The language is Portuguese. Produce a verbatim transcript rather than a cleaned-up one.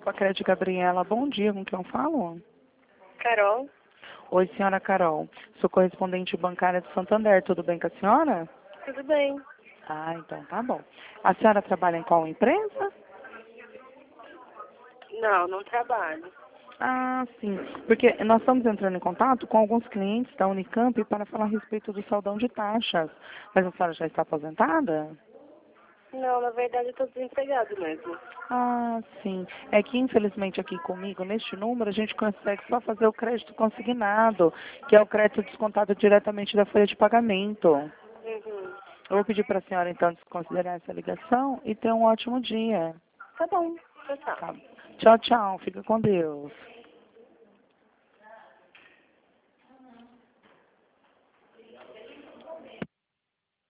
Desculpa, Crédito Gabriela. Bom dia, com quem eu falo? Carol? Oi, senhora Carol. Sou correspondente bancária do Santander. Tudo bem com a senhora? Tudo bem. Ah, então tá bom. A senhora trabalha em qual empresa? Não, não trabalho. Ah, sim. Porque nós estamos entrando em contato com alguns clientes da Unicamp para falar a respeito do saldão de taxas. Mas a senhora já está aposentada? Não, na verdade eu tô desempregado mesmo. Ah, sim. É que infelizmente aqui comigo, neste número, a gente consegue só fazer o crédito consignado, que é o crédito descontado diretamente da folha de pagamento. Uhum. Eu vou pedir para a senhora então desconsiderar essa ligação e ter um ótimo dia. Tá bom, então tá. Tá. Tchau, tchau. Fica com Deus.